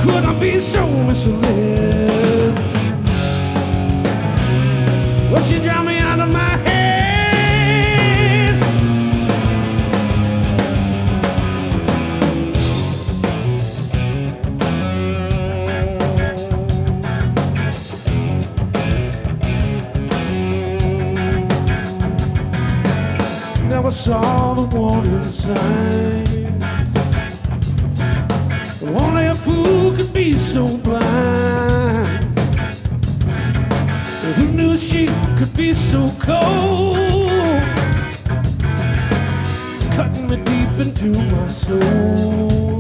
could I be so misled? Well, she drowned me out of my head. Never saw the warning signs. Only a fool could be so blind. Who knew she could be so cold, cutting me deep into my soul?